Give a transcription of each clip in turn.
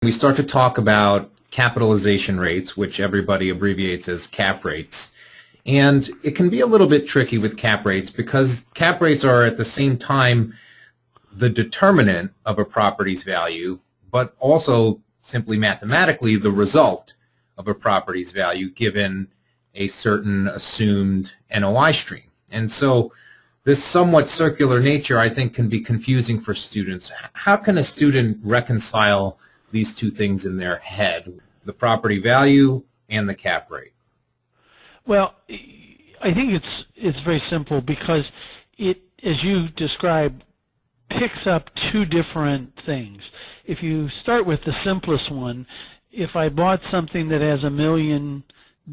we start to talk about capitalization rates, which everybody abbreviates as cap rates. And it can be a little bit tricky with cap rates because cap rates are at the same time the determinant of a property's value, but also simply mathematically the result of a property's value given a certain assumed NOI stream. And so this somewhat circular nature, I think, can be confusing for students. How can a student reconcile these two things in their head, the property value and the cap rate? Well, I think it's very simple because it, as you described, picks up two different things. If you start with the simplest one, if I bought something that has $1 million,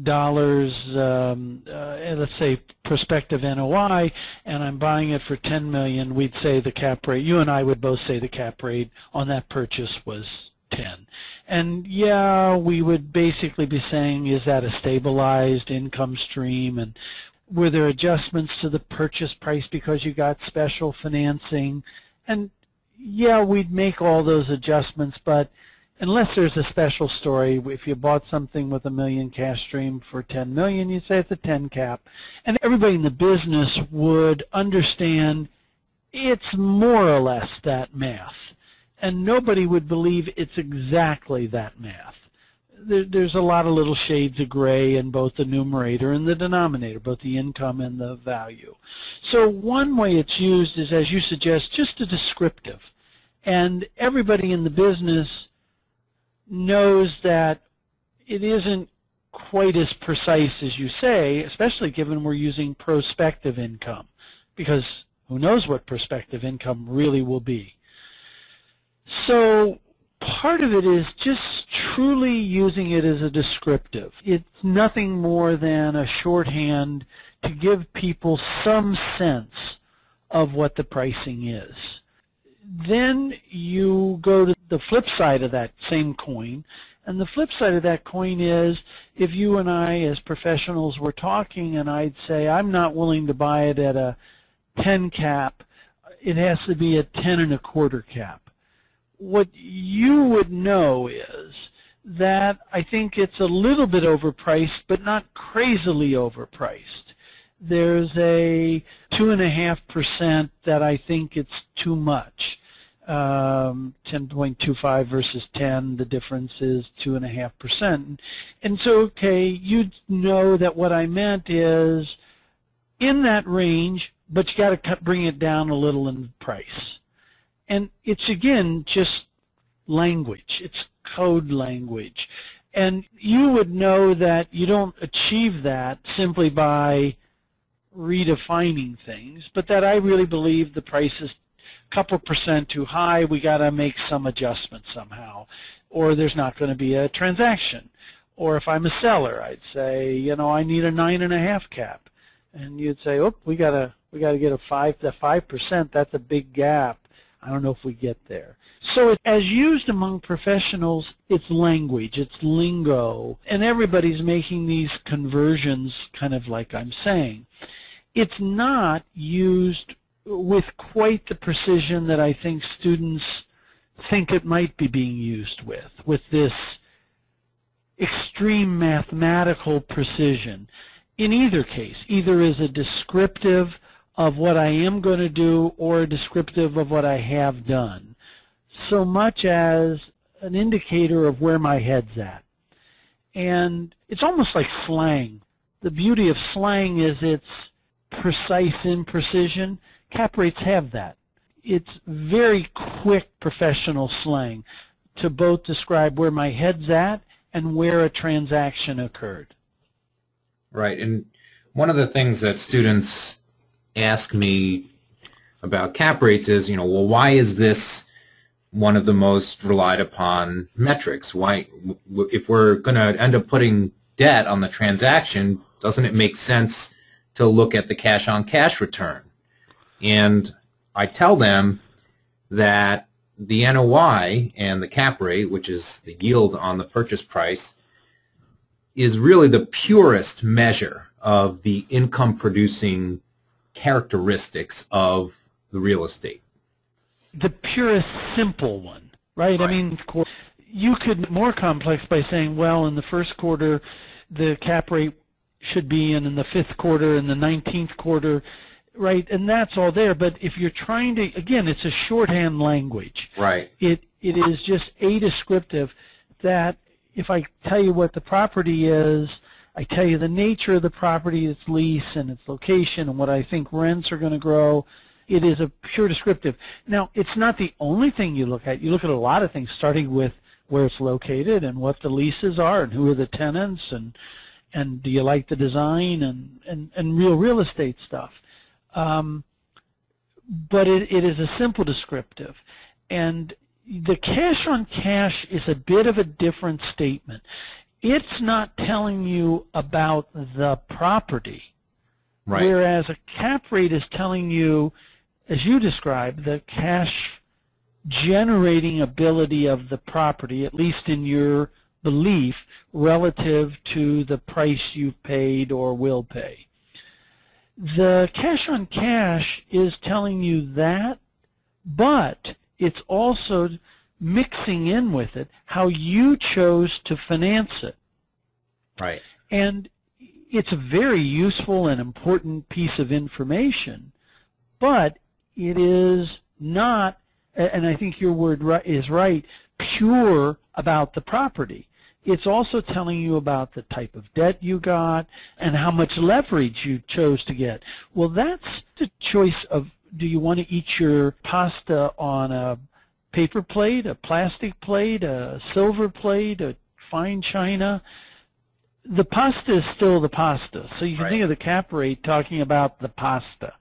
let's say prospective NOI, and I'm buying it for $10 million, we'd say the cap rate, you and I would both say the cap rate on that purchase was 10. And yeah, we would basically be saying, is that a stabilized income stream? And were there adjustments to the purchase price because you got special financing? And yeah, we'd make all those adjustments, but unless there's a special story, if you bought something with $1 million cash stream for $10 million, you'd say it's a 10 cap. And everybody in the business would understand it's more or less that math. And nobody would believe it's exactly that math. There's a lot of little shades of gray in both the numerator and the denominator, both the income and the value. So one way it's used is, as you suggest, just a descriptive. And everybody in the business knows that it isn't quite as precise as you say, especially given we're using prospective income, because who knows what prospective income really will be. So part of it is just truly using it as a descriptive. It's nothing more than a shorthand to give people some sense of what the pricing is. Then you go to the flip side of that same coin, and the flip side of that coin is if you and I as professionals were talking and I'd say I'm not willing to buy it at a 10 cap, it has to be a 10 1/4 cap. What you would know is that I think it's a little bit overpriced, but not crazily overpriced. There's a 2.5% that I think it's too much. 10.25 versus 10, the difference is 2.5%. And so, okay, you'd know that what I meant is in that range, but you got to bring it down a little in price. And it's, again, just language. It's code language. And you would know that you don't achieve that simply by redefining things, but that I really believe the price is a couple % too high. We got to make some adjustment somehow, or there's not going to be a transaction. Or if I'm a seller, I'd say, you know, I need a 9.5 cap, and you'd say, oh, we got to get a 5%. That's a big gap. I don't know if we get there. So as used among professionals, it's language, it's lingo, and everybody's making these conversions kind of like I'm saying. It's not used with quite the precision that I think students think it might be being used with this extreme mathematical precision. In either case, either as a descriptive of what I am going to do or a descriptive of what I have done, so much as an indicator of where my head's at. And it's almost like slang. The beauty of slang is its precise imprecision. Cap rates have that. It's very quick professional slang to both describe where my head's at and where a transaction occurred. Right, and one of the things that students ask me about cap rates is, well, why is this one of the most relied upon metrics? Why, if we're going to end up putting debt on the transaction, doesn't it make sense to look at the cash-on-cash return? And I tell them that the NOI and the cap rate, which is the yield on the purchase price, is really the purest measure of the income-producing characteristics of the real estate. The purest simple one, right? I mean, of course, you could make it more complex by saying, well, in the first quarter, the cap rate should be in the fifth quarter, in the 19th quarter, right? And that's all there. But if you're trying to, again, it's a shorthand language. Right. It is just a descriptive that if I tell you what the property is, I tell you the nature of the property, its lease and its location and what I think rents are going to grow. It is a pure descriptive. Now, it's not the only thing you look at. You look at a lot of things, starting with where it's located and what the leases are and who are the tenants and do you like the design and real estate stuff. But it is a simple descriptive. And the cash on cash is a bit of a different statement. It's not telling you about the property, Right. whereas a cap rate is telling you, as you described, the cash generating ability of the property, at least in your belief, relative to the price you've paid or will pay. The cash on cash is telling you that, but it's also mixing in with it how you chose to finance it. Right. And it's a very useful and important piece of information, but it is not, and I think your word is right, pure about the property. It's also telling you about the type of debt you got and how much leverage you chose to get. Well, that's the choice of, do you want to eat your pasta on a paper plate, a plastic plate, a silver plate, a fine china? The pasta is still the pasta. So you can think of the cap rate talking about the pasta.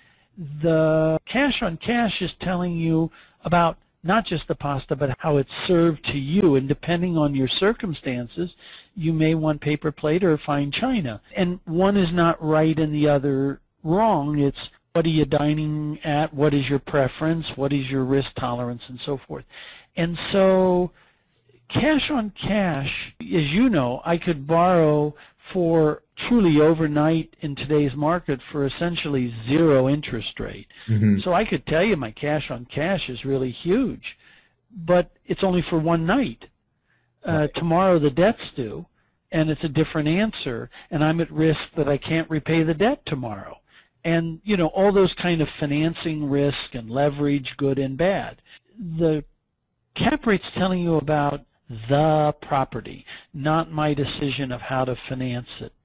The cash on cash is telling you about not just the pasta, but how it's served to you. And depending on your circumstances, you may want paper plate or fine china. And one is not right and the other wrong. It's what are you dining at? What is your preference? What is your risk tolerance? And so forth. And so cash on cash, as you know, I could borrow for truly overnight in today's market for essentially zero interest rate. Mm-hmm. So I could tell you my cash on cash is really huge, but it's only for one night. Tomorrow the debt's due, and it's a different answer, and I'm at risk that I can't repay the debt tomorrow. And, you know, all those kind of financing risk and leverage, good and bad. The cap rate's telling you about the property, not my decision of how to finance it.